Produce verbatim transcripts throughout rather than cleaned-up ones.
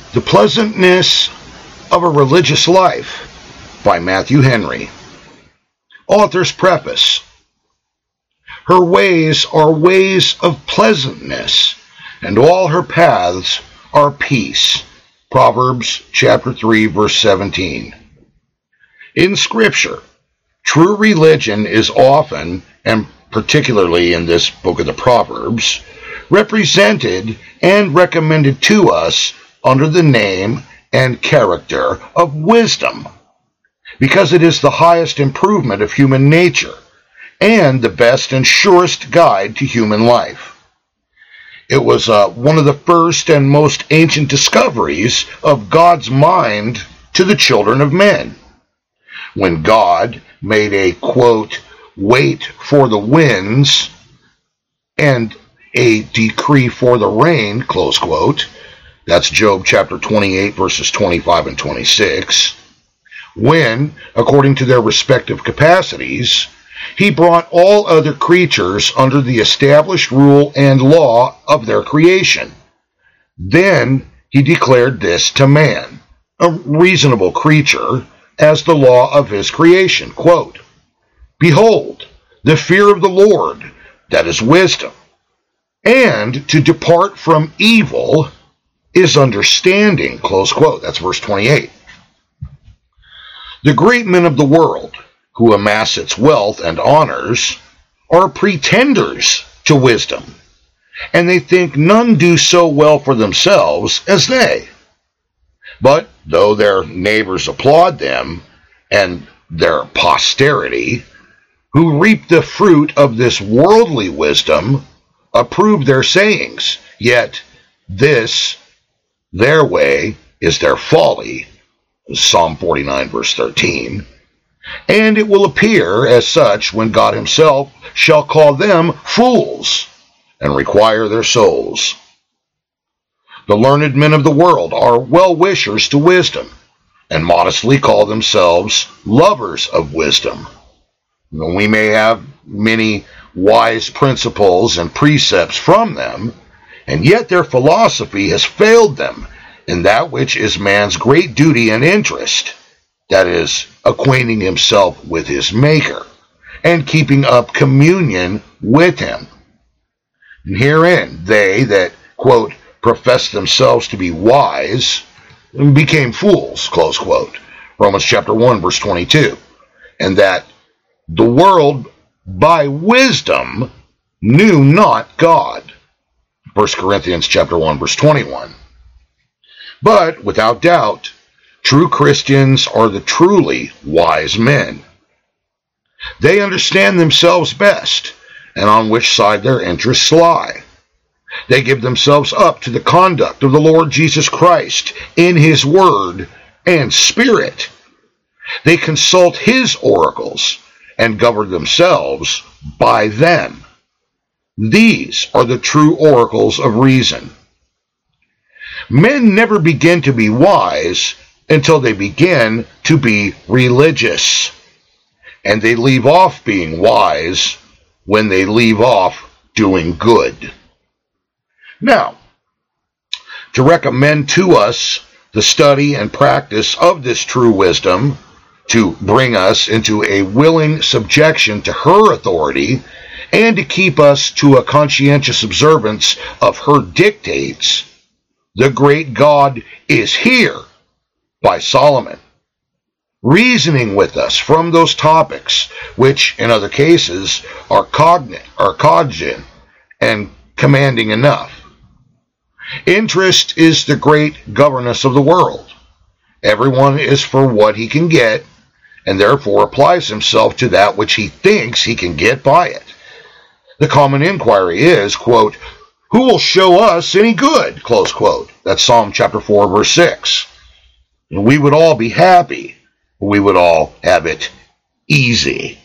The Pleasantness of a Religious Life by Matthew Henry. Author's Preface. Her ways are ways of pleasantness, and all her paths are peace. Proverbs chapter three, verse seventeen. In Scripture, true religion is often, and particularly in this book of the Proverbs, represented and recommended to us under the name and character of wisdom, because it is the highest improvement of human nature and the best and surest guide to human life. It was uh, one of the first and most ancient discoveries of God's mind to the children of men. When God made a, quote, wait for the winds and a decree for the rain, close quote, that's Job chapter twenty-eight, verses twenty-five and twenty-six, when, according to their respective capacities, he brought all other creatures under the established rule and law of their creation. Then he declared this to man, a reasonable creature, as the law of his creation, quote, behold, the fear of the Lord, that is wisdom, and to depart from evil is understanding, close quote. That's verse twenty-eight. The great men of the world, who amass its wealth and honors, are pretenders to wisdom, and they think none do so well for themselves as they. But though their neighbors applaud them, and their posterity, who reap the fruit of this worldly wisdom, approve their sayings, yet this their way is their folly, Psalm forty-nine, verse thirteen, and it will appear as such when God himself shall call them fools and require their souls. The learned men of the world are well-wishers to wisdom, and modestly call themselves lovers of wisdom. We may have many wise principles and precepts from them, and yet their philosophy has failed them in that which is man's great duty and interest, that is, acquainting himself with his Maker, and keeping up communion with him. And herein they that, quote, profess themselves to be wise, became fools, close quote, Romans chapter one, verse twenty-two, and that the world by wisdom knew not God, First Corinthians chapter one, verse twenty-one. But, without doubt, true Christians are the truly wise men. They understand themselves best, and on which side their interests lie. They give themselves up to the conduct of the Lord Jesus Christ in his word and spirit. They consult his oracles and govern themselves by them. These are the true oracles of reason. Men never begin to be wise until they begin to be religious, and they leave off being wise when they leave off doing good. Now, to recommend to us the study and practice of this true wisdom, to bring us into a willing subjection to her authority, and to keep us to a conscientious observance of her dictates, the great God is here by Solomon, reasoning with us from those topics which, in other cases, are cognate, are cogent, and commanding enough. Interest is the great governess of the world. Everyone is for what he can get, and therefore applies himself to that which he thinks he can get by it. The common inquiry is, quote, who will show us any good, close quote. That's Psalm chapter four, verse six. And we would all be happy. We would all have it easy.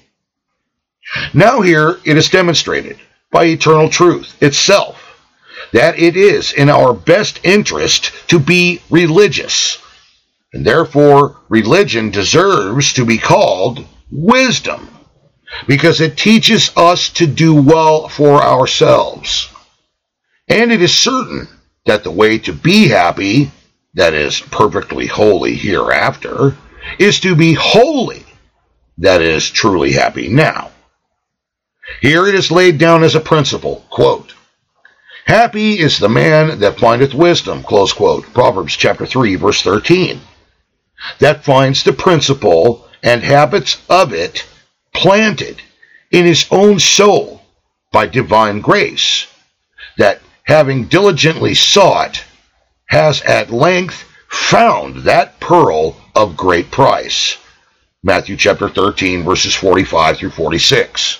Now here it is demonstrated by eternal truth itself that it is in our best interest to be religious, and therefore religion deserves to be called wisdom, because it teaches us to do well for ourselves. And it is certain that the way to be happy that is perfectly holy hereafter, is to be holy, that is truly happy now. Here it is laid down as a principle, quote, happy is the man that findeth wisdom, close quote, Proverbs chapter three, verse thirteen, that finds the principle and habits of it planted in his own soul by divine grace, that having diligently sought, has at length found that pearl of great price. Matthew chapter thirteen, verses forty-five through forty-six.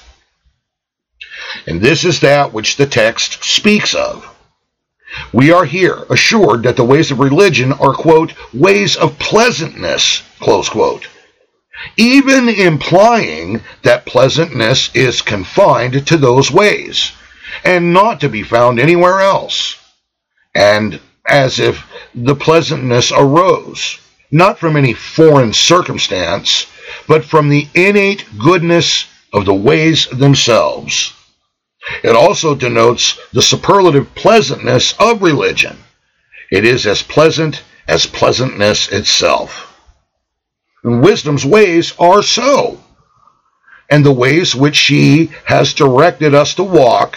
And this is that which the text speaks of. We are here assured that the ways of religion are, quote, ways of pleasantness, close quote, even implying that pleasantness is confined to those ways, and not to be found anywhere else, and as if the pleasantness arose, not from any foreign circumstance, but from the innate goodness of the ways themselves. It also denotes the superlative pleasantness of religion. It is as pleasant as pleasantness itself. And wisdom's ways are so, and the ways which she has directed us to walk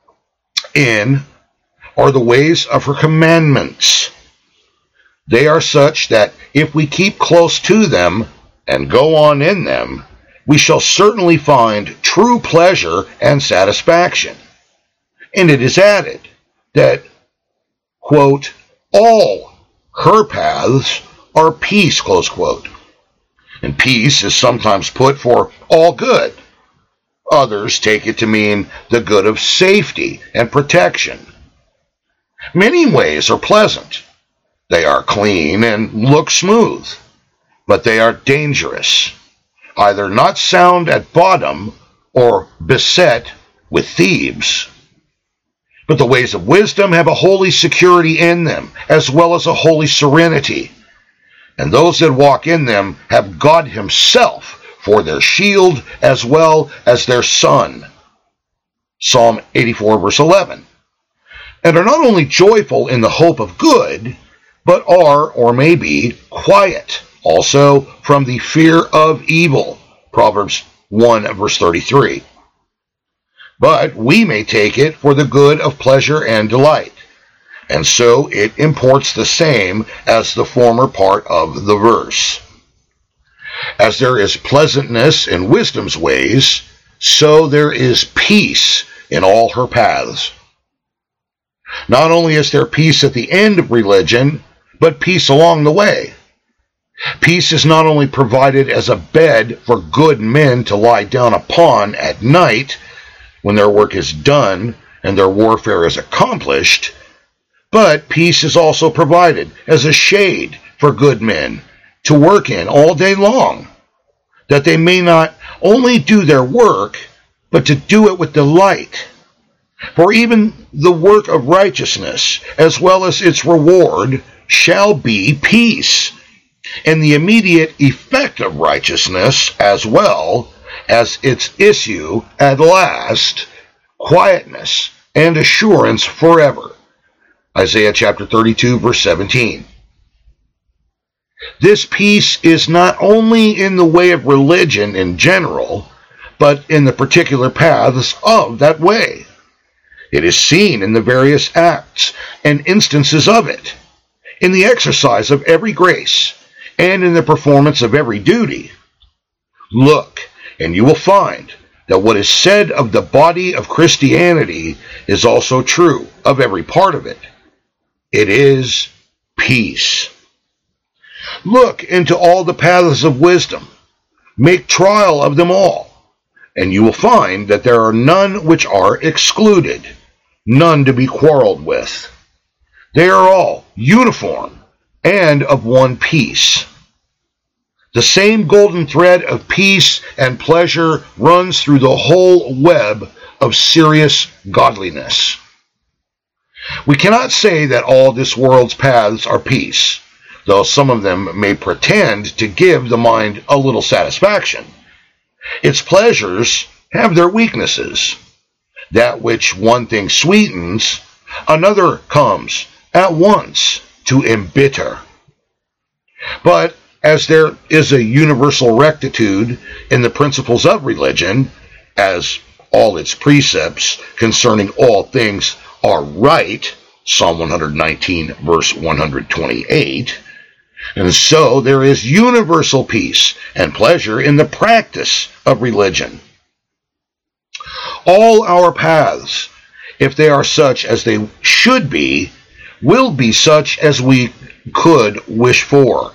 in are the ways of her commandments. They are such that if we keep close to them and go on in them, we shall certainly find true pleasure and satisfaction. And it is added that, quote, all her paths are peace, close quote. And peace is sometimes put for all good. Others take it to mean the good of safety and protection. Many ways are pleasant. They are clean and look smooth, but they are dangerous, either not sound at bottom or beset with thieves. But the ways of wisdom have a holy security in them, as well as a holy serenity. And those that walk in them have God himself for their shield as well as their sun. Psalm eighty-four, verse eleven. And are not only joyful in the hope of good, but are, or may be, quiet also from the fear of evil. Proverbs one, verse thirty-three. But we may take it for the good of pleasure and delight, and so it imports the same as the former part of the verse. As there is pleasantness in wisdom's ways, so there is peace in all her paths. Not only is there peace at the end of religion, but peace along the way. Peace is not only provided as a bed for good men to lie down upon at night when their work is done and their warfare is accomplished, but peace is also provided as a shade for good men to work in all day long, that they may not only do their work, but to do it with delight. For even the work of righteousness, as well as its reward, shall be peace, and the immediate effect of righteousness, as well as its issue at last, quietness and assurance forever. Isaiah chapter thirty-two, verse seventeen. This peace is not only in the way of religion in general, but in the particular paths of that way. It is seen in the various acts and instances of it, in the exercise of every grace, and in the performance of every duty. Look, and you will find that what is said of the body of Christianity is also true of every part of it. It is peace. Look into all the paths of wisdom. Make trial of them all, and you will find that there are none which are excluded, none to be quarreled with. They are all uniform and of one piece. The same golden thread of peace and pleasure runs through the whole web of serious godliness. We cannot say that all this world's paths are peace, though some of them may pretend to give the mind a little satisfaction. Its pleasures have their weaknesses. That which one thing sweetens, another comes at once to embitter. But as there is a universal rectitude in the principles of religion, as all its precepts concerning all things are right, Psalm one nineteen, verse one twenty-eight, and so there is universal peace and pleasure in the practice of religion. All our paths, if they are such as they should be, will be such as we could wish for.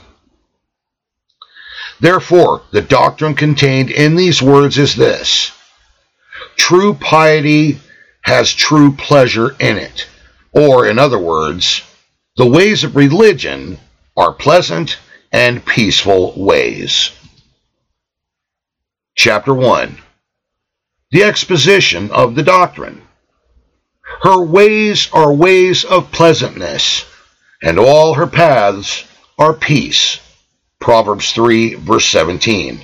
Therefore, the doctrine contained in these words is this: true piety has true pleasure in it. Or, in other words, the ways of religion are pleasant and peaceful ways. Chapter one. The exposition of the doctrine. Her ways are ways of pleasantness, and all her paths are peace. Proverbs three, verse seventeen.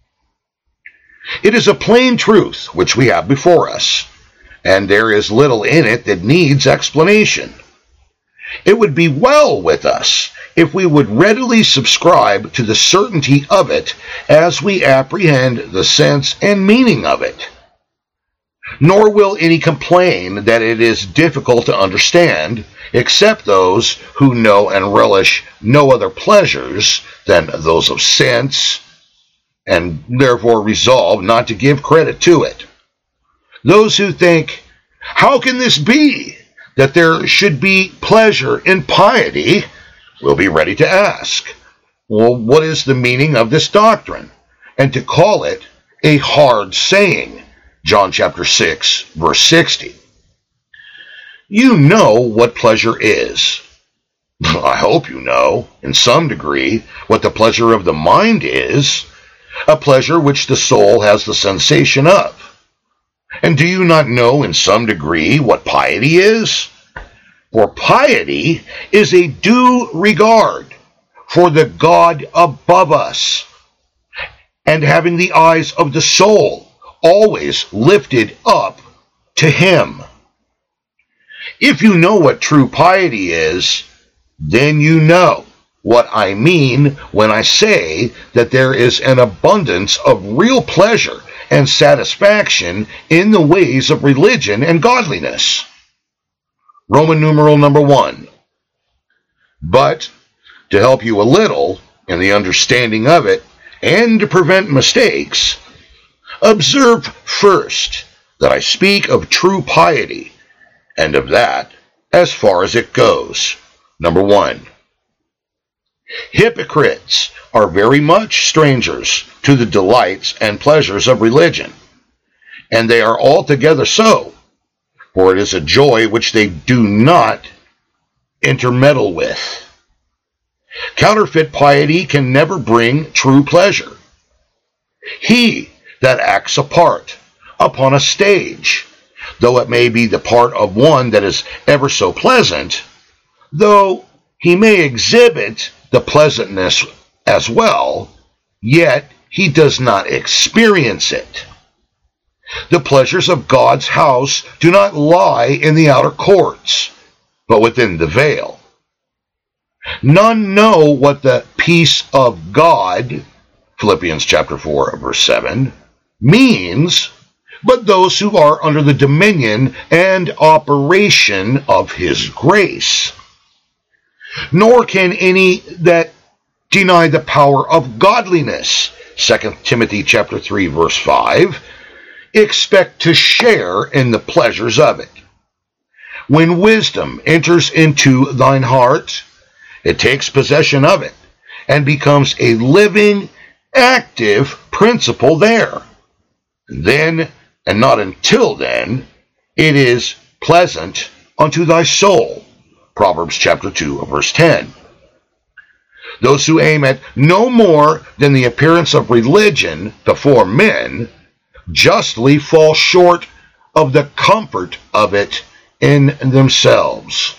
It is a plain truth which we have before us, and there is little in it that needs explanation. It would be well with us if we would readily subscribe to the certainty of it as we apprehend the sense and meaning of it. Nor will any complain that it is difficult to understand, except those who know and relish no other pleasures than those of sense, and therefore resolve not to give credit to it. Those who think, how can this be, that there should be pleasure in piety, will be ready to ask, well, what is the meaning of this doctrine? And to call it a hard saying. John chapter six, verse sixty. You know what pleasure is. I hope you know, in some degree, what the pleasure of the mind is, a pleasure which the soul has the sensation of. And do you not know in some degree what piety is? For piety is a due regard for the God above us, and having the eyes of the soul always lifted up to Him. If you know what true piety is, then you know what I mean when I say that there is an abundance of real pleasure and satisfaction in the ways of religion and godliness. Roman numeral number one. But to help you a little in the understanding of it and to prevent mistakes, observe first that I speak of true piety, and of that as far as it goes. Number one. Hypocrites are very much strangers to the delights and pleasures of religion, and they are altogether so, for it is a joy which they do not intermeddle with. Counterfeit piety can never bring true pleasure. He that acts a part upon a stage, though it may be the part of one that is ever so pleasant, though he may exhibit the pleasantness as well, yet he does not experience it. The pleasures of God's house do not lie in the outer courts, but within the veil. None know what the peace of God, Philippians chapter four, verse seven, means, but those who are under the dominion and operation of His grace. Nor can any that deny the power of godliness, Second Timothy chapter three, verse five, expect to share in the pleasures of it. When wisdom enters into thine heart, it takes possession of it and becomes a living, active principle there. Then, and not until then, it is pleasant unto thy soul. Proverbs chapter two, verse ten. Those who aim at no more than the appearance of religion before men justly fall short of the comfort of it in themselves.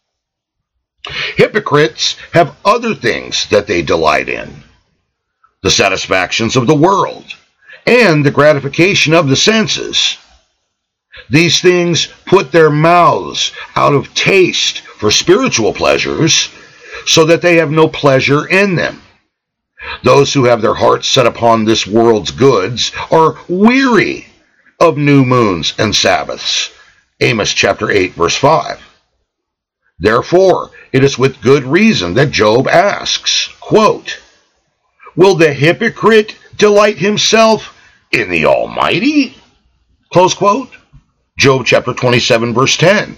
Hypocrites have other things that they delight in: the satisfactions of the world and the gratification of the senses. These things put their mouths out of taste for spiritual pleasures, so that they have no pleasure in them. Those who have their hearts set upon this world's goods are weary of new moons and Sabbaths. Amos chapter eight, verse five. Therefore, it is with good reason that Job asks, quote, "Will the hypocrite delight himself in the Almighty?" Close quote. Job chapter twenty-seven, verse ten.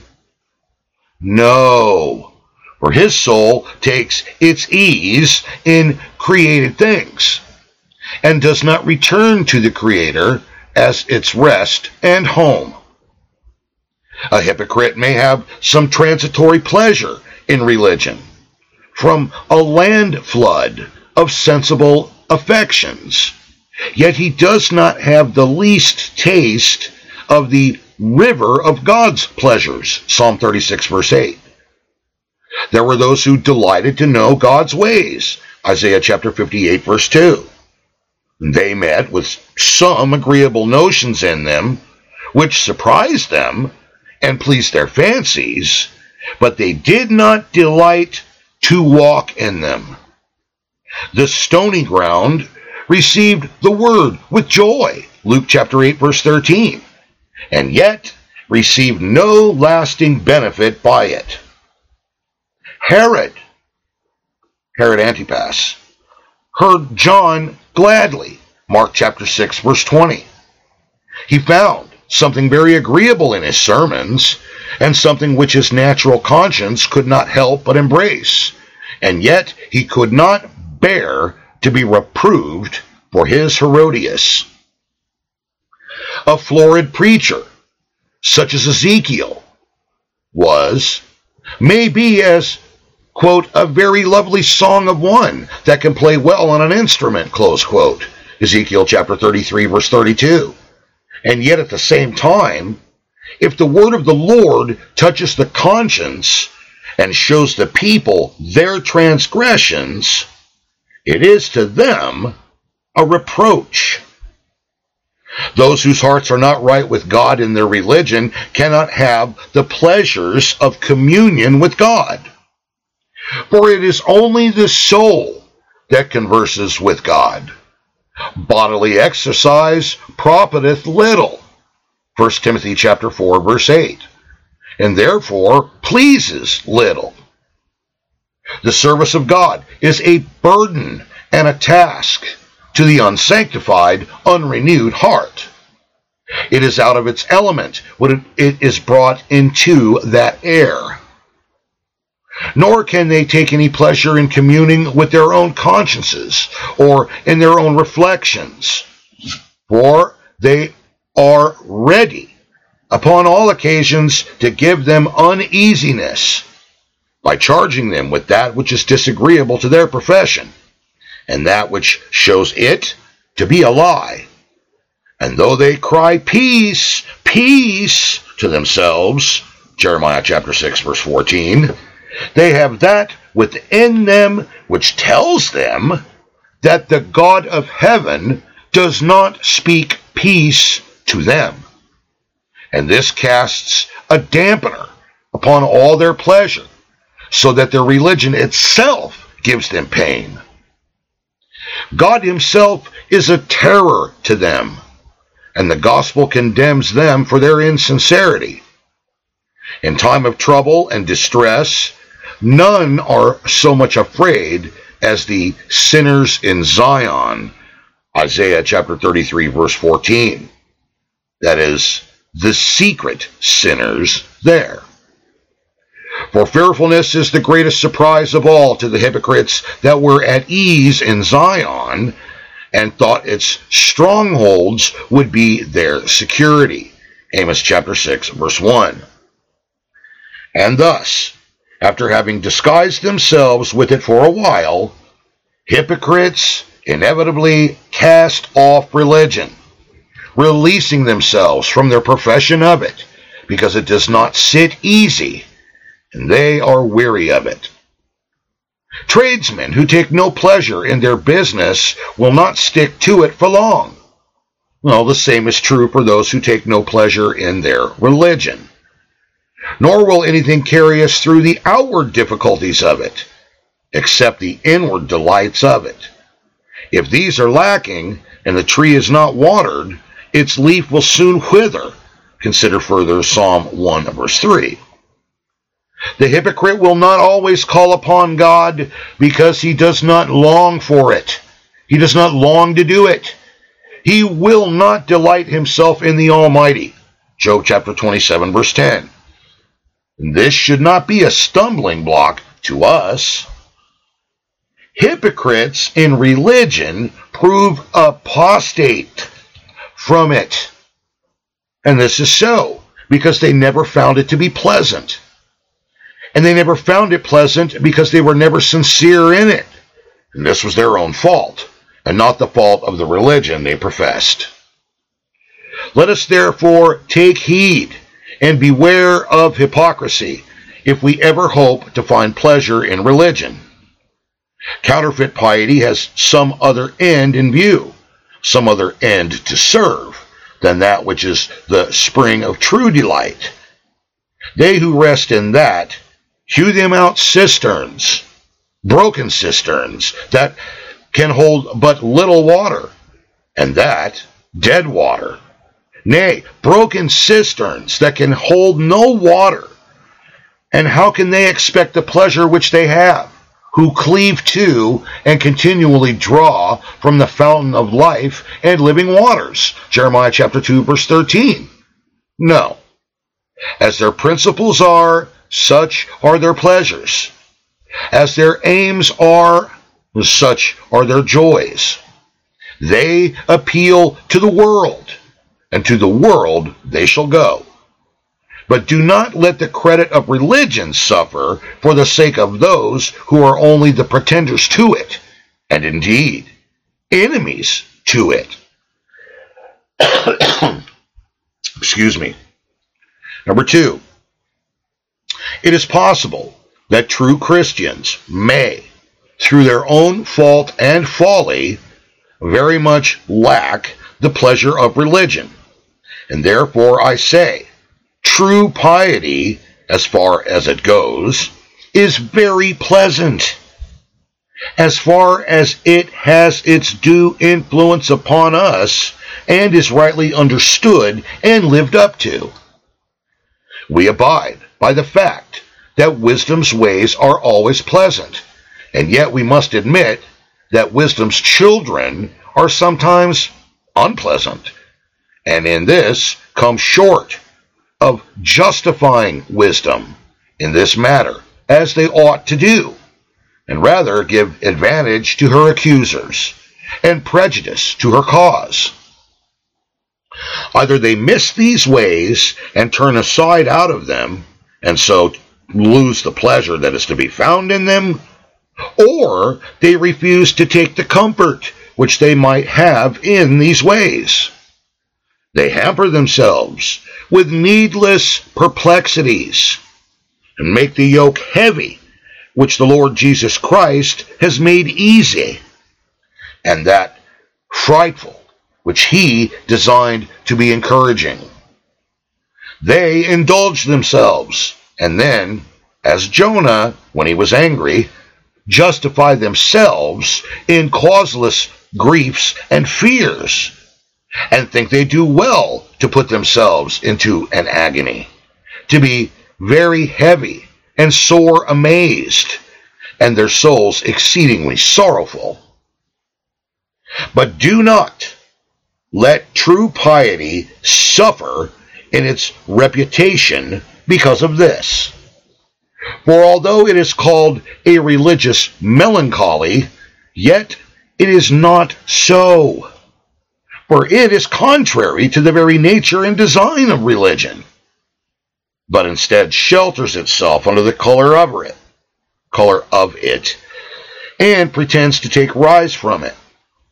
No, for his soul takes its ease in created things, and does not return to the Creator as its rest and home. A hypocrite may have some transitory pleasure in religion, from a land flood of sensible affections, yet he does not have the least taste of the river of God's pleasures. Psalm thirty-six, verse eight. There were those who delighted to know God's ways. Isaiah chapter fifty-eight, verse two. They met with some agreeable notions in them, which surprised them and pleased their fancies, but they did not delight to walk in them. The stony ground received the word with joy. Luke chapter eight, verse thirteen. And yet received no lasting benefit by it. Herod, Herod Antipas, heard John gladly. Mark chapter six, verse twenty. He found something very agreeable in his sermons, and something which his natural conscience could not help but embrace, and yet he could not bear to be reproved for his Herodias. A florid preacher, such as Ezekiel was, may be as, quote, a very lovely song of one that can play well on an instrument, close quote. Ezekiel chapter thirty-three, verse thirty-two. And yet at the same time, if the word of the Lord touches the conscience and shows the people their transgressions, it is to them a reproach. Those whose hearts are not right with God in their religion cannot have the pleasures of communion with God. For it is only the soul that converses with God. Bodily exercise profiteth little. First Timothy chapter four, verse eight. And therefore pleases little. The service of God is a burden and a task to the unsanctified, unrenewed heart. It is out of its element when it is brought into that air. Nor can they take any pleasure in communing with their own consciences or in their own reflections, for they are ready upon all occasions to give them uneasiness by charging them with that which is disagreeable to their profession, and that which shows it to be a lie. And though they cry, "Peace, peace," to themselves, Jeremiah chapter six, verse fourteen, they have that within them which tells them that the God of heaven does not speak peace to them. And this casts a dampener upon all their pleasure, so that their religion itself gives them pain. God himself is a terror to them, and the gospel condemns them for their insincerity. In time of trouble and distress, none are so much afraid as the sinners in Zion. Isaiah chapter thirty-three, verse fourteen. That is, the secret sinners there. For fearfulness is the greatest surprise of all to the hypocrites that were at ease in Zion and thought its strongholds would be their security. Amos chapter six, verse one. And thus, after having disguised themselves with it for a while, hypocrites inevitably cast off religion, releasing themselves from their profession of it, because it does not sit easy, and they are weary of it. Tradesmen who take no pleasure in their business will not stick to it for long. Well, the same is true for those who take no pleasure in their religion. Nor will anything carry us through the outward difficulties of it. except the inward delights of it. If these are lacking, and the tree is not watered, its leaf will soon wither. Consider further Psalm one, verse three. The hypocrite will not always call upon God because he does not long for it. He does not long to do it. He will not delight himself in the Almighty. Job chapter twenty-seven, verse ten. This should not be a stumbling block to us. Hypocrites in religion prove apostate from it. And this is so because they never found it to be pleasant. And they never found it pleasant because they were never sincere in it. And this was their own fault, and not the fault of the religion they professed. Let us therefore take heed and beware of hypocrisy if we ever hope to find pleasure in religion. Counterfeit piety has some other end in view, some other end to serve, than that which is the spring of true delight. They who rest in that hew them out cisterns, broken cisterns, that can hold but little water, and that dead water. Nay, broken cisterns that can hold no water. And how can they expect the pleasure which they have, who cleave to and continually draw from the fountain of life and living waters? Jeremiah chapter two, verse thirteen. No. As their principles are, such are their pleasures. As their aims are, such are their joys. They appeal to the world, and to the world they shall go. But do not let the credit of religion suffer for the sake of those who are only the pretenders to it, and indeed enemies to it. Excuse me. Number two, it is possible that true Christians may, through their own fault and folly, very much lack the pleasure of religion. And therefore I say, true piety, as far as it goes, is very pleasant, as far as it has its due influence upon us and is rightly understood and lived up to. We abide by the fact that wisdom's ways are always pleasant, and yet we must admit that wisdom's children are sometimes unpleasant, and in this come short of justifying wisdom in this matter, as they ought to do, and rather give advantage to her accusers, and prejudice to her cause. Either they miss these ways and turn aside out of them, and so lose the pleasure that is to be found in them, or they refuse to take the comfort which they might have in these ways. They hamper themselves with needless perplexities, and make the yoke heavy, which the Lord Jesus Christ has made easy, and that frightful, which he designed to be encouraging. They indulge themselves, and then, as Jonah, when he was angry, justify themselves in causeless griefs and fears, and think they do well to put themselves into an agony, to be very heavy and sore amazed, and their souls exceedingly sorrowful. But do not let true piety suffer in its reputation because of this. For although it is called a religious melancholy, yet it is not so. For it is contrary to the very nature and design of religion, but instead shelters itself under the color of it, color of it, and pretends to take rise from it.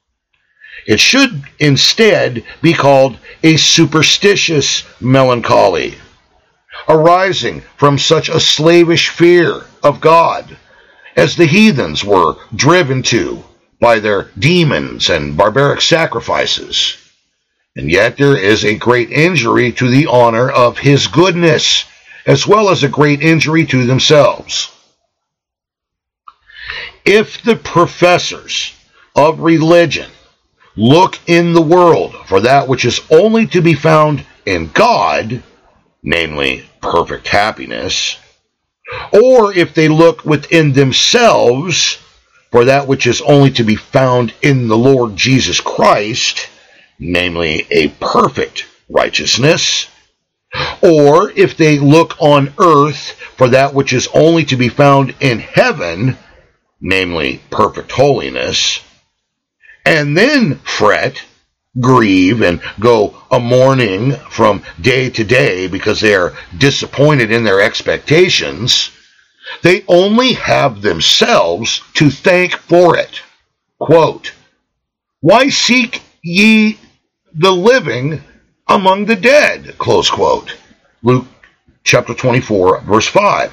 It should instead be called a superstitious melancholy, arising from such a slavish fear of God as the heathens were driven to by their demons and barbaric sacrifices. And yet there is a great injury to the honor of his goodness, as well as a great injury to themselves. If the professors of religion look in the world for that which is only to be found in God, namely perfect happiness, or if they look within themselves for that which is only to be found in the Lord Jesus Christ, namely a perfect righteousness, or if they look on earth for that which is only to be found in heaven, namely perfect holiness, and then fret, grieve, and go a-mourning from day to day because they are disappointed in their expectations, they only have themselves to thank for it. Quote, "Why seek ye the living among the dead?" Close quote. Luke chapter twenty-four, verse five.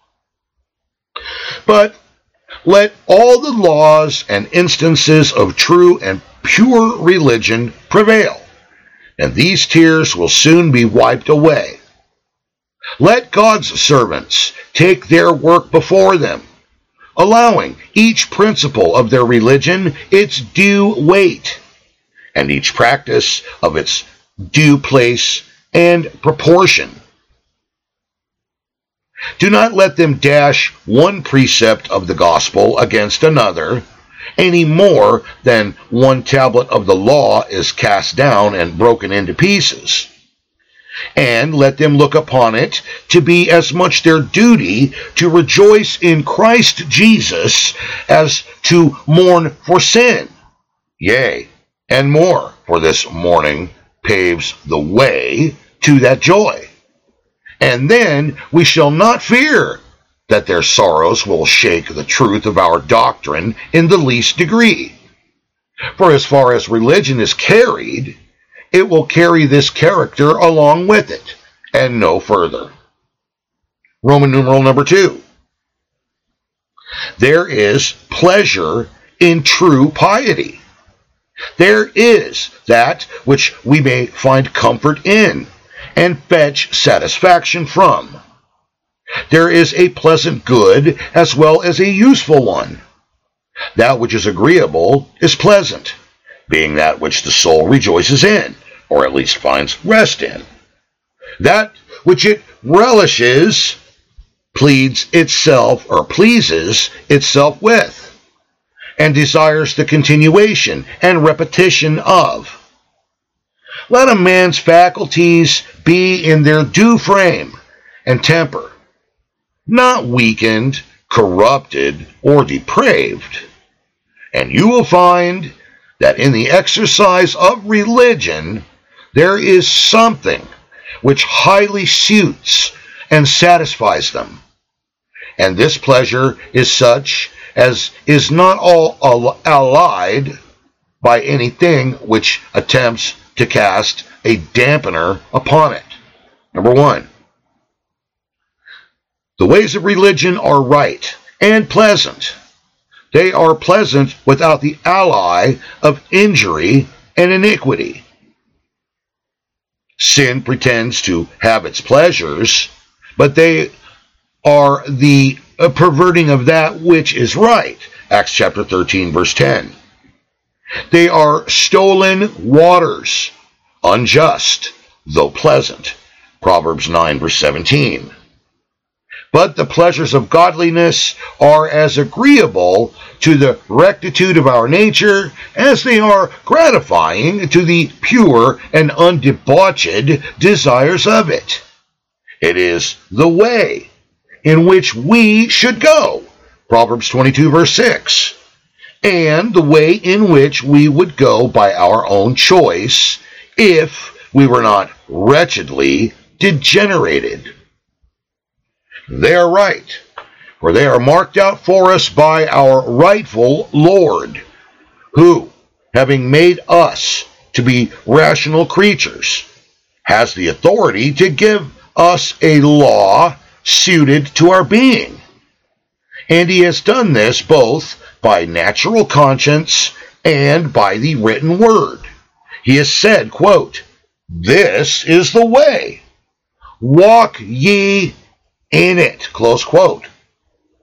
But let all the laws and instances of true and pure religion prevail, and these tears will soon be wiped away. Let God's servants take their work before them, allowing each principle of their religion its due weight, and each practice of its due place and proportion. Do not let them dash one precept of the gospel against another, any more than one tablet of the law is cast down and broken into pieces. And let them look upon it to be as much their duty to rejoice in Christ Jesus as to mourn for sin. Yea, and more, for this mourning paves the way to that joy. And then we shall not fear that their sorrows will shake the truth of our doctrine in the least degree. For as far as religion is carried, it will carry this character along with it, and no further. Roman numeral number two. There is pleasure in true piety. There is that which we may find comfort in and fetch satisfaction from. There is a pleasant good as well as a useful one. That which is agreeable is pleasant, being that which the soul rejoices in, or at least finds rest in. That which it relishes pleads itself or pleases itself with, and desires the continuation and repetition of. Let a man's faculties be in their due frame and temper, not weakened, corrupted, or depraved, and you will find that in the exercise of religion there is something which highly suits and satisfies them, and this pleasure is such as is not all allied by anything which attempts to cast a dampener upon it. Number one, the ways of religion are right and pleasant. They are pleasant without the ally of injury and iniquity. Sin pretends to have its pleasures, but they are the perverting of that which is right. Acts chapter thirteen, verse ten. They are stolen waters, unjust, though pleasant. Proverbs nine, verse seventeen. But the pleasures of godliness are as agreeable to the rectitude of our nature as they are gratifying to the pure and undebauched desires of it. It is the way in which we should go. Proverbs twenty-two, verse six. And the way in which we would go by our own choice if we were not wretchedly degenerated. They are right, for they are marked out for us by our rightful Lord, who, having made us to be rational creatures, has the authority to give us a law suited to our being. And he has done this both by natural conscience and by the written word. He has said, quote, "This is the way, walk ye in it," close quote.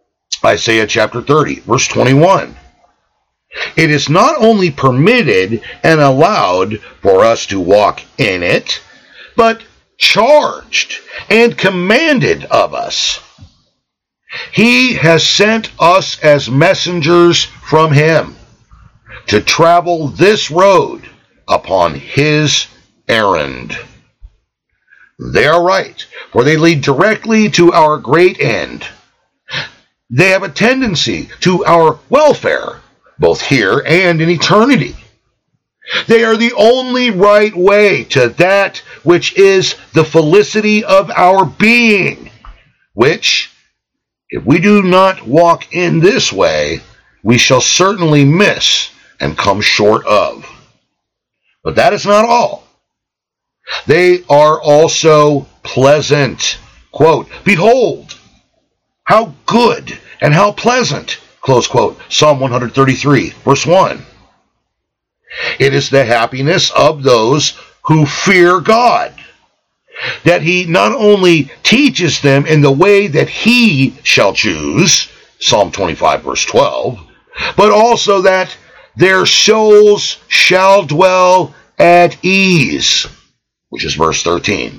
Isaiah chapter thirty, verse twenty-one. It is not only permitted and allowed for us to walk in it, but charged and commanded of us. He has sent us as messengers from him to travel this road upon his errand. They are right, for they lead directly to our great end. They have a tendency to our welfare, both here and in eternity. They are the only right way to that which is the felicity of our being, which, if we do not walk in this way, we shall certainly miss and come short of. But that is not all. They are also pleasant. Quote, behold, how good and how pleasant, close quote, Psalm one thirty-three, verse one. It is the happiness of those who fear God, that he not only teaches them in the way that he shall choose, Psalm twenty-five, verse twelve, but also that their souls shall dwell at ease, which is verse thirteen.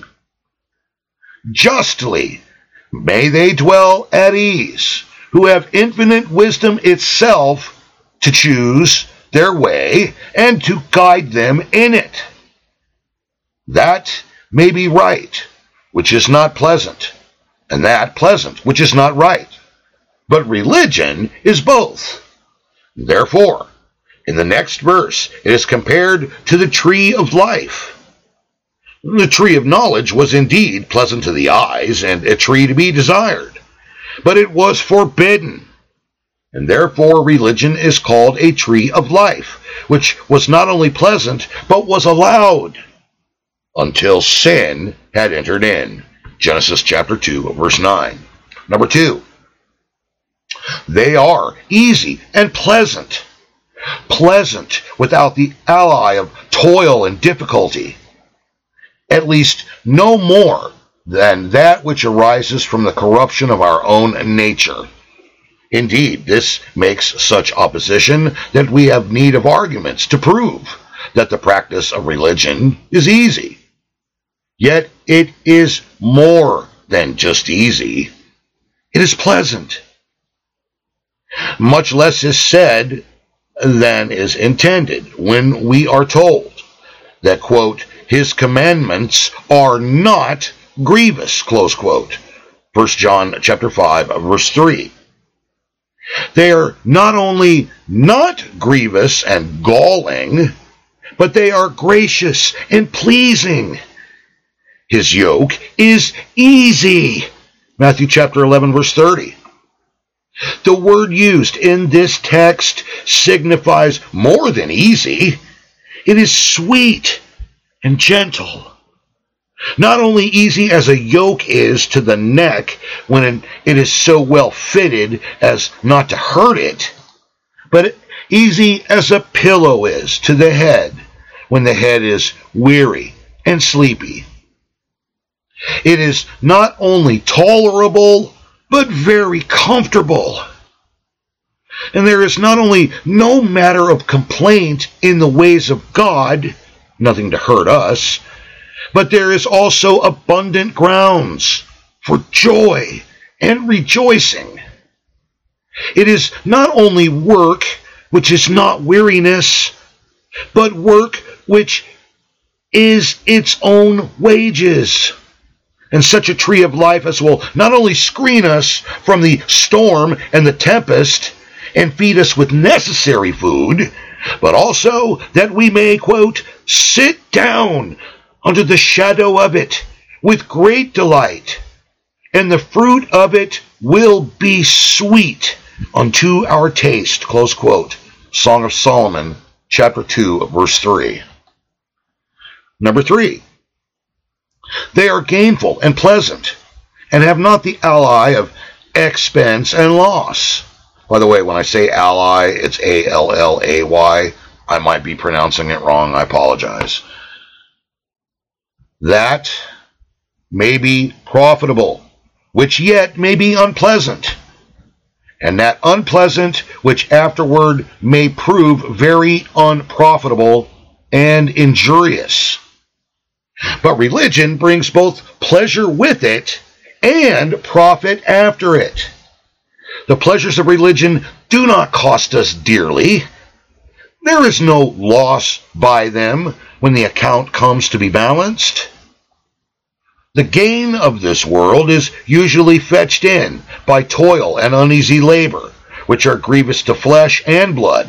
Justly may they dwell at ease, who have infinite wisdom itself to choose their way and to guide them in it. That may be right, which is not pleasant, and that pleasant, which is not right. But religion is both. Therefore, in the next verse, it is compared to the tree of life. The tree of knowledge was indeed pleasant to the eyes and a tree to be desired, but it was forbidden. And therefore religion is called a tree of life, which was not only pleasant, but was allowed until sin had entered in. Genesis chapter two, verse nine. Number two, they are easy and pleasant. Pleasant without the ally of toil and difficulty. At least no more than that which arises from the corruption of our own nature. Indeed, this makes such opposition that we have need of arguments to prove that the practice of religion is easy. Yet it is more than just easy. It is pleasant. Much less is said than is intended when we are told that, quote, his commandments are not grievous, close quote. First John chapter five, verse three. They are not only not grievous and galling, but they are gracious and pleasing. His yoke is easy. Matthew chapter eleven, verse thirty. The word used in this text signifies more than easy. It is sweet and gentle. Not only easy as a yoke is to the neck when it is so well fitted as not to hurt it, but easy as a pillow is to the head when the head is weary and sleepy. It is not only tolerable, but very comfortable. And there is not only no matter of complaint in the ways of God, nothing to hurt us, but there is also abundant grounds for joy and rejoicing. It is not only work which is not weariness, but work which is its own wages. And such a tree of life as will not only screen us from the storm and the tempest and feed us with necessary food, but also that we may, quote, sit down under the shadow of it with great delight, and the fruit of it will be sweet unto our taste, close quote. Song of Solomon, chapter two, verse three. Number three, they are gainful and pleasant, and have not the ally of expense and loss. By the way, when I say ally, it's A L L A Y. I might be pronouncing it wrong. I apologize. That may be profitable, which yet may be unpleasant. and that unpleasant which afterward may prove very unprofitable and injurious. But religion brings both pleasure with it and profit after it. The pleasures of religion do not cost us dearly. There is no loss by them when the account comes to be balanced. The gain of this world is usually fetched in by toil and uneasy labor, which are grievous to flesh and blood.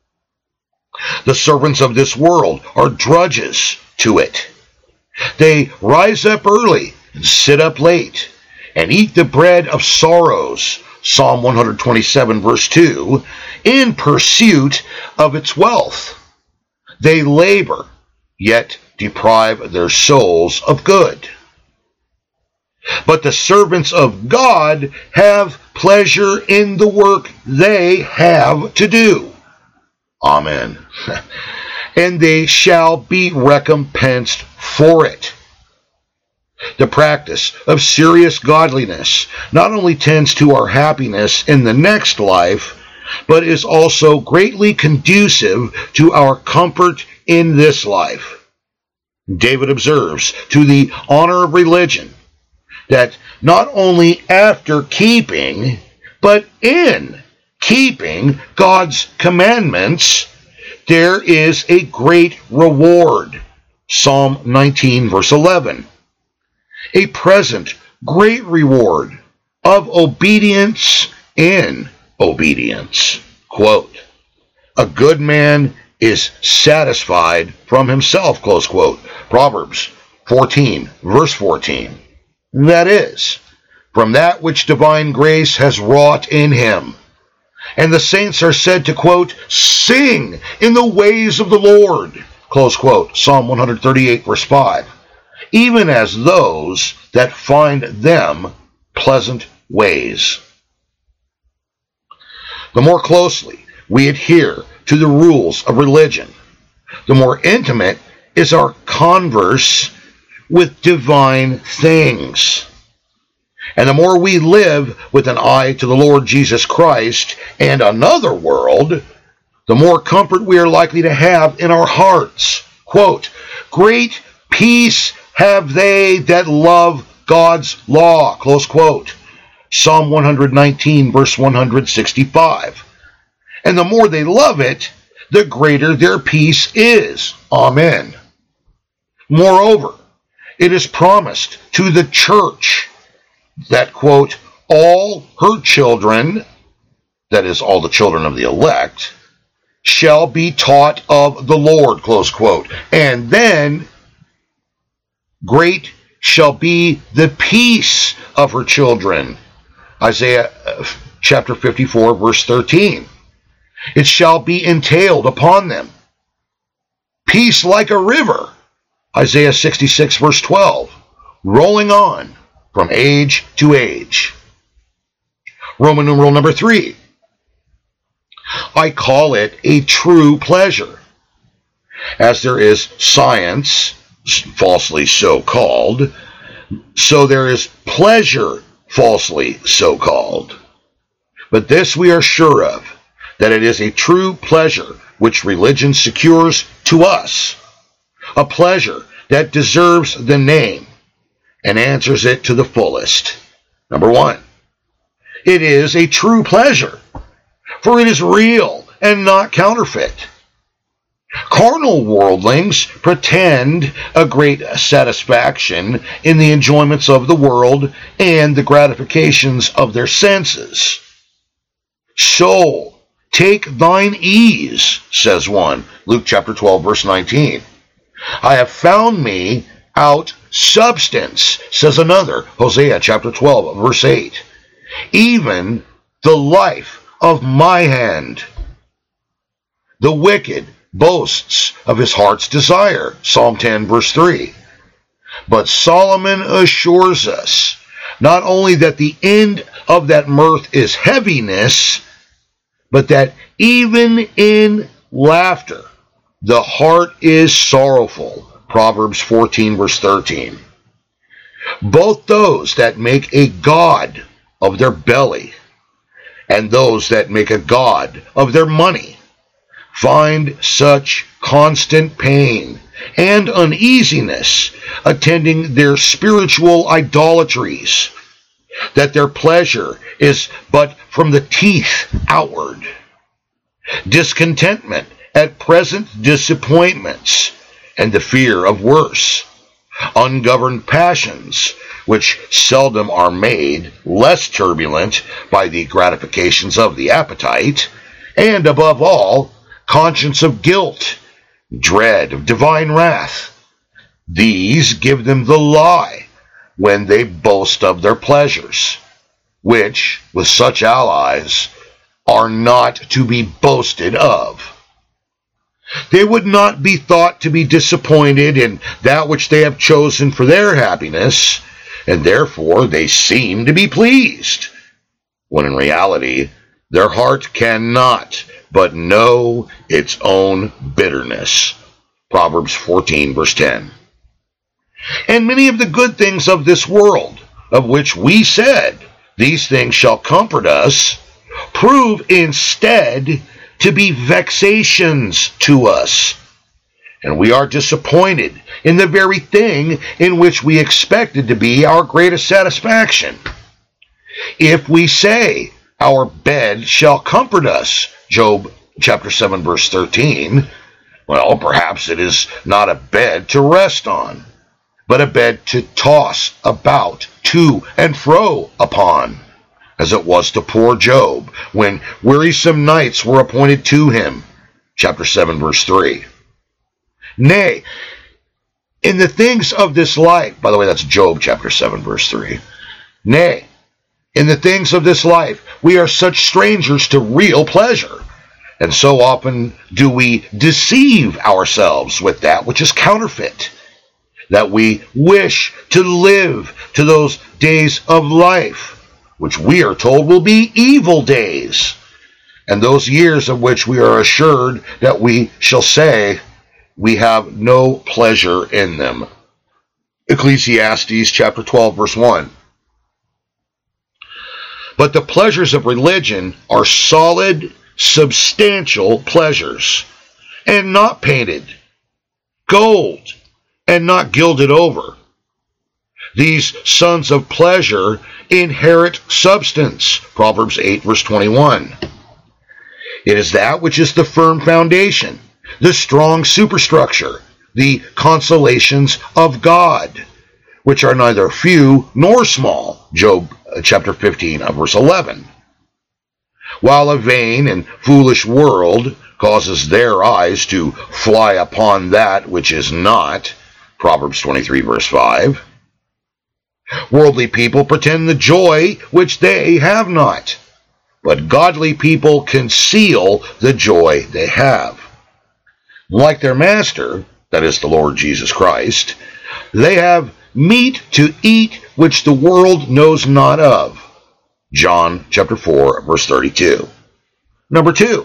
The servants of this world are drudges to it. They rise up early and sit up late, and eat the bread of sorrows, Psalm one twenty-seven, verse two, in pursuit of its wealth. They labor, yet deprive their souls of good. But the servants of God have pleasure in the work they have to do. Amen. And they shall be recompensed for it. The practice of serious godliness not only tends to our happiness in the next life, but is also greatly conducive to our comfort in this life. David observes, to the honor of religion, that not only after keeping, but in keeping God's commandments, there is a great reward. Psalm nineteen, verse eleven. A present great reward of obedience in obedience. Quote, a good man is satisfied from himself, close quote. Proverbs fourteen, verse fourteen. That is, from that which divine grace has wrought in him. And the saints are said to, quote, sing in the ways of the Lord, close quote, Psalm one thirty-eight, verse five, even as those that find them pleasant ways. The more closely we adhere to the rules of religion, the more intimate is our converse with divine things. And the more we live with an eye to the Lord Jesus Christ and another world, the more comfort we are likely to have in our hearts. Quote, great peace have they that love God's law, close quote. Psalm one nineteen, verse one sixty-five. And the more they love it, the greater their peace is. Amen. Moreover, it is promised to the church that, quote, all her children, that is, all the children of the elect, shall be taught of the Lord, close quote. And then, great shall be the peace of her children. Isaiah chapter fifty-four, verse thirteen. It shall be entailed upon them. Peace like a river. Isaiah sixty-six, verse twelve. Rolling on from age to age. Roman numeral number three. I call it a true pleasure. As there is science, falsely so called, so there is pleasure, falsely so called. But this we are sure of, that it is a true pleasure which religion secures to us, a pleasure that deserves the name and answers it to the fullest. Number one, it is a true pleasure, for it is real and not counterfeit. Carnal worldlings pretend a great satisfaction in the enjoyments of the world and the gratifications of their senses. Soul, take thine ease, says one, Luke chapter twelve, verse nineteen. I have found me out substance, says another, Hosea chapter twelve, verse eight. Even the life of my hand. The wicked boasts of his heart's desire, Psalm ten, verse three. But Solomon assures us not only that the end of that mirth is heaviness, but that even in laughter the heart is sorrowful, Proverbs fourteen, verse thirteen. Both those that make a god of their belly and those that make a god of their money find such constant pain and uneasiness attending their spiritual idolatries that their pleasure is but from the teeth outward. Discontentment at present disappointments and the fear of worse. Ungoverned passions, which seldom are made less turbulent by the gratifications of the appetite, and above all, conscience of guilt, dread of divine wrath. These give them the lie when they boast of their pleasures, which, with such allies, are not to be boasted of. They would not be thought to be disappointed in that which they have chosen for their happiness, and therefore they seem to be pleased, when in reality their heart cannot but know its own bitterness. Proverbs fourteen, verse ten. And many of the good things of this world, of which we said, these things shall comfort us, prove instead to be vexations to us. And we are disappointed in the very thing in which we expected to be our greatest satisfaction. If we say, our bed shall comfort us, Job chapter seven, verse thirteen, well, perhaps it is not a bed to rest on, but a bed to toss about to and fro upon, as it was to poor Job, when wearisome nights were appointed to him. Chapter seven, verse three. Nay, in the things of this life, by the way, that's Job chapter seven, verse three. Nay, in the things of this life, we are such strangers to real pleasure, and so often do we deceive ourselves with that which is counterfeit, that we wish to live to those days of life, which we are told will be evil days, and those years of which we are assured that we shall say we have no pleasure in them. Ecclesiastes chapter twelve, verse one. But the pleasures of religion are solid, substantial pleasures, and not painted, gold, and not gilded over. These sons of pleasure inherit substance. Proverbs eight, verse twenty-one. It is that which is the firm foundation, the strong superstructure, the consolations of God, which are neither few nor small. Job chapter fifteen, verse eleven. While a vain and foolish world causes their eyes to fly upon that which is not. Proverbs twenty-three, verse five. Worldly people pretend the joy which they have not, but godly people conceal the joy they have. Like their master, that is the Lord Jesus Christ, they have meat to eat which the world knows not of. John chapter four, verse thirty-two. Number two,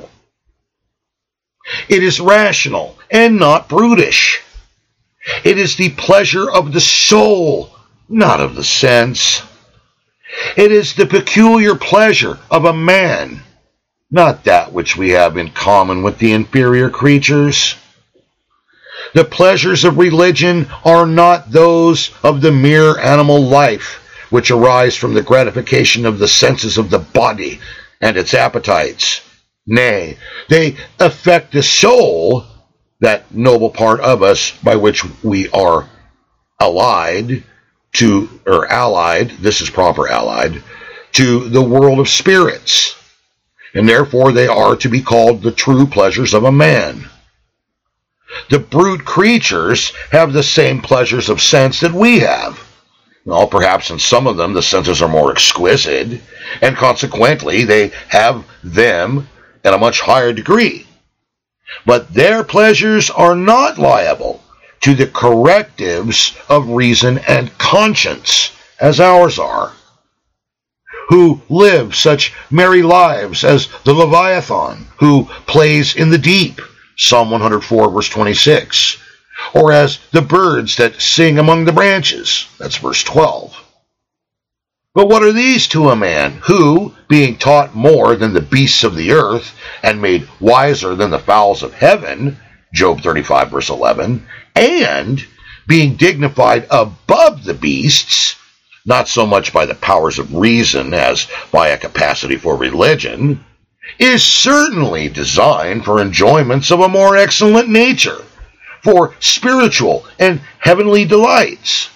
it is rational and not brutish. It is the pleasure of the soul, not of the sense. It is the peculiar pleasure of a man, not that which we have in common with the inferior creatures. The pleasures of religion are not those of the mere animal life, which arise from the gratification of the senses of the body and its appetites. Nay, they affect the soul, that noble part of us by which we are allied to, or allied, this is proper allied, to the world of spirits, and therefore they are to be called the true pleasures of a man. The brute creatures have the same pleasures of sense that we have. Well, perhaps in some of them the senses are more exquisite, and consequently they have them at a much higher degree. But their pleasures are not liable to the correctives of reason and conscience, as ours are, who live such merry lives as the Leviathan, who plays in the deep, Psalm one hundred four, verse twenty-six, or as the birds that sing among the branches, that's verse twelve. But what are these to a man who, being taught more than the beasts of the earth, and made wiser than the fowls of heaven, Job thirty-five, verse eleven, and being dignified above the beasts, not so much by the powers of reason as by a capacity for religion, is certainly designed for enjoyments of a more excellent nature, for spiritual and heavenly delights.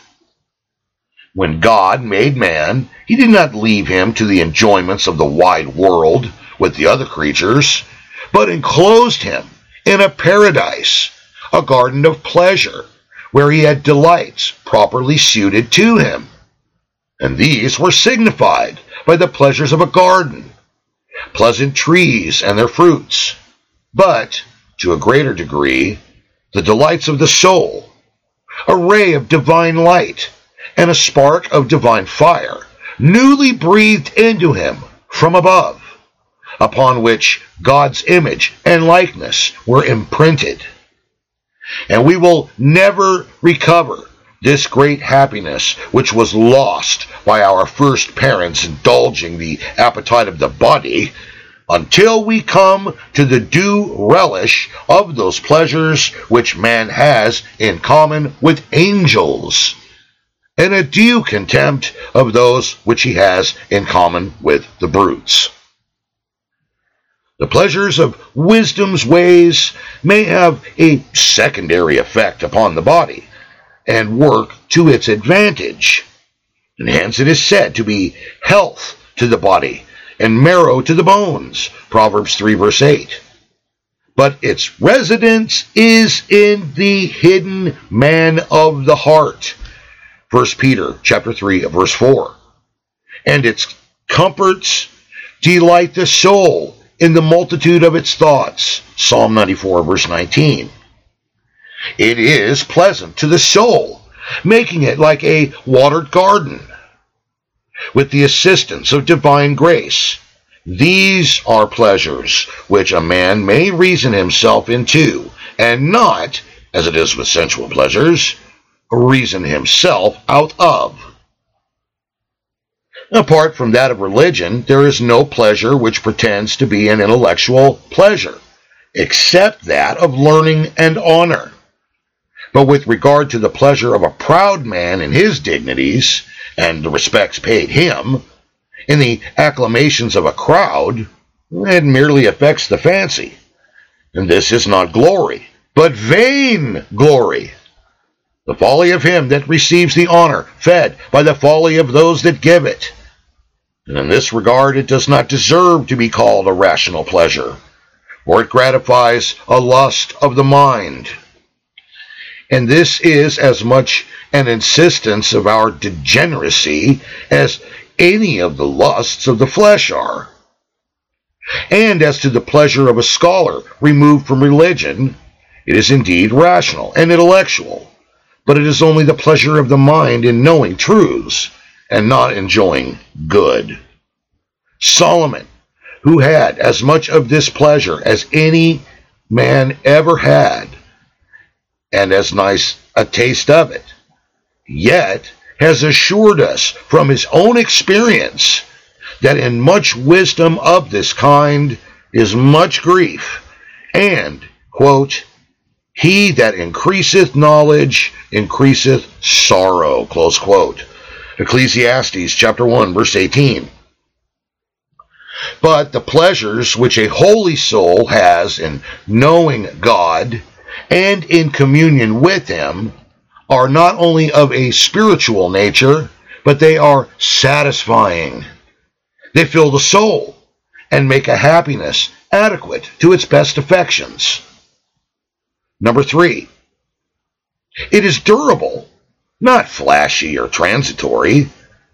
When God made man, he did not leave him to the enjoyments of the wide world with the other creatures, but enclosed him in a paradise, a garden of pleasure, where he had delights properly suited to him. And these were signified by the pleasures of a garden, pleasant trees and their fruits, but, to a greater degree, the delights of the soul, a ray of divine light, and a spark of divine fire, newly breathed into him from above, upon which God's image and likeness were imprinted. And we will never recover this great happiness which was lost by our first parents indulging the appetite of the body, until we come to the due relish of those pleasures which man has in common with angels, and a due contempt of those which he has in common with the brutes. The pleasures of wisdom's ways may have a secondary effect upon the body, and work to its advantage, and hence it is said to be health to the body, and marrow to the bones, Proverbs three, verse eight. But its residence is in the hidden man of the heart, First Peter chapter three, verse four. And its comforts delight the soul in the multitude of its thoughts, Psalm ninety-four, verse nineteen. It is pleasant to the soul, making it like a watered garden. With the assistance of divine grace, these are pleasures which a man may reason himself into, and not, as it is with sensual pleasures, reason himself out of. Apart from that of religion, there is no pleasure which pretends to be an intellectual pleasure, except that of learning and honor. But with regard to the pleasure of a proud man in his dignities, and the respects paid him, in the acclamations of a crowd, it merely affects the fancy. And this is not glory, but vain glory. The folly of him that receives the honor, fed by the folly of those that give it. And in this regard it does not deserve to be called a rational pleasure, for it gratifies a lust of the mind. And this is as much an insistence of our degeneracy as any of the lusts of the flesh are. And as to the pleasure of a scholar removed from religion, it is indeed rational and intellectual, but it is only the pleasure of the mind in knowing truths, and not enjoying good. Solomon, who had as much of this pleasure as any man ever had, and as nice a taste of it, yet has assured us from his own experience that in much wisdom of this kind is much grief, and, quote, he that increaseth knowledge increaseth sorrow, close quote. Ecclesiastes chapter one, verse eighteen. But the pleasures which a holy soul has in knowing God and in communion with him are not only of a spiritual nature, but they are satisfying. They fill the soul and make a happiness adequate to its best affections. Number three, it is durable, not flashy or transitory.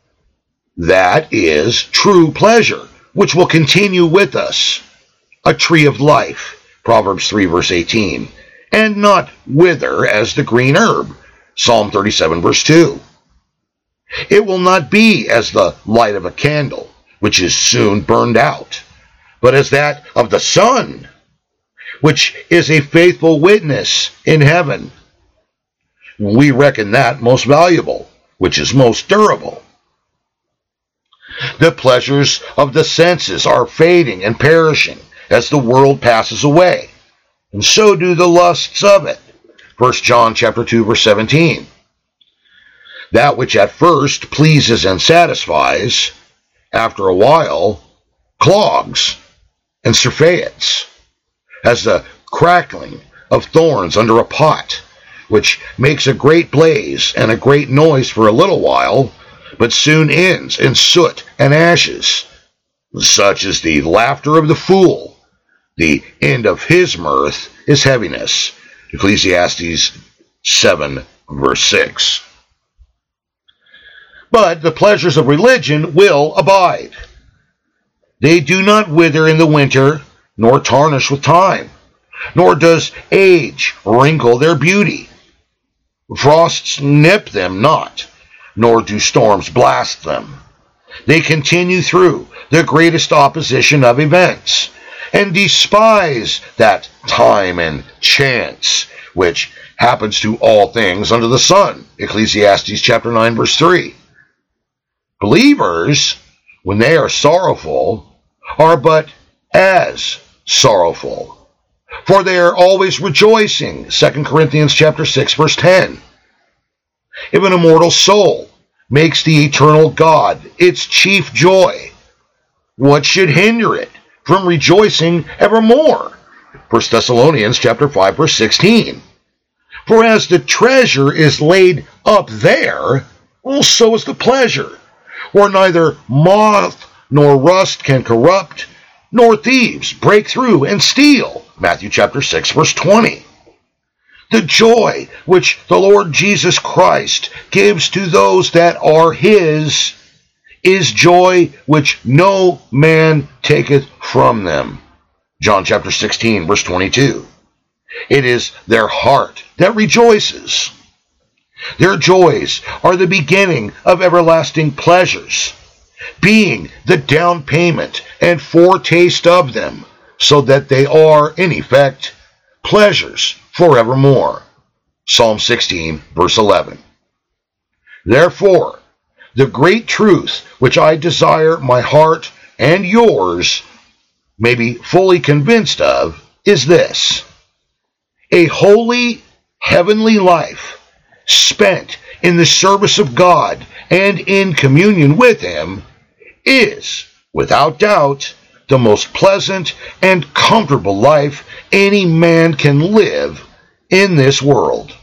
That is true pleasure, which will continue with us, a tree of life, Proverbs three, verse eighteen, and not wither as the green herb, Psalm thirty-seven, verse two. It will not be as the light of a candle, which is soon burned out, but as that of the sun, which is a faithful witness in heaven. We reckon that most valuable, which is most durable. The pleasures of the senses are fading and perishing as the world passes away, and so do the lusts of it. First John chapter two, verse seventeen. That which at first pleases and satisfies, after a while clogs and surfeits, as the crackling of thorns under a pot, which makes a great blaze and a great noise for a little while, but soon ends in soot and ashes. Such is the laughter of the fool. The end of his mirth is heaviness. Ecclesiastes seven, verse six. But the pleasures of religion will abide. They do not wither in the winter, nor tarnish with time, nor does age wrinkle their beauty. Frosts nip them not, nor do storms blast them. They continue through the greatest opposition of events, and despise that time and chance which happens to all things under the sun. Ecclesiastes chapter nine, verse three. Believers, when they are sorrowful, are but as sorrowful, for they are always rejoicing. Second Corinthians chapter six, verse ten. If an immortal soul makes the eternal God its chief joy, what should hinder it from rejoicing evermore? First Thessalonians chapter five, verse sixteen. For as the treasure is laid up there, well, so is the pleasure, where neither moth nor rust can corrupt, nor thieves break through and steal. Matthew chapter six, verse twenty. The joy which the Lord Jesus Christ gives to those that are his is joy which no man taketh from them. John chapter sixteen, verse twenty-two. It is their heart that rejoices. Their joys are the beginning of everlasting pleasures, being the down payment and foretaste of them, so that they are, in effect, pleasures forevermore. Psalm sixteen, verse eleven. Therefore, the great truth which I desire my heart and yours may be fully convinced of is this: a holy, heavenly life spent in the service of God and in communion with him is, without doubt, the most pleasant and comfortable life any man can live in this world.